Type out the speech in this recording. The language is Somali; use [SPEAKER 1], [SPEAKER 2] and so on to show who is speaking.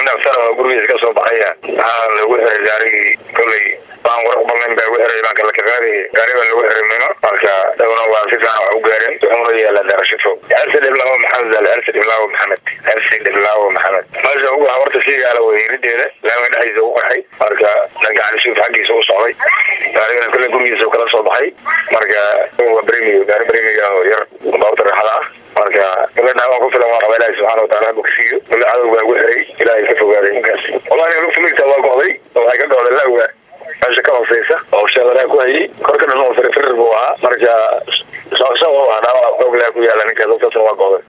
[SPEAKER 1] نفترض قرية كسر بحية هذا وحر جاري كلي بان ورق بلن بي وحر بان كلا كغاري قريبا لوحر منه marka dawna waa si fiican wax u gaareen wuxuu yeelaa darashado arsid ibn Maxamed arsid ibn Maxamed arsid ibn Maxamed marka uu horta sheegay weyrideeda lama dhaxayso u qaxay marka gacan soo xaqiisa u socday gaariga kala gurigiisa kala soo baxay marka uu barimiyo yar bawtar xala marka ilaa aan ku filan waa Ilaahay subhanahu wa ta'ala bogsiyo ilaa aad ugu xiray Ilaahay ka fogaaday inkaas wallahi lugtu migta waa go'day oo ay ka go'day laawa aasha ka hooseysa oo shaqada ku hayay korka dhanoo firfir buu ahaa marka soo waa dhawa xoog leh ku yaala ninka dadka soo waa go'day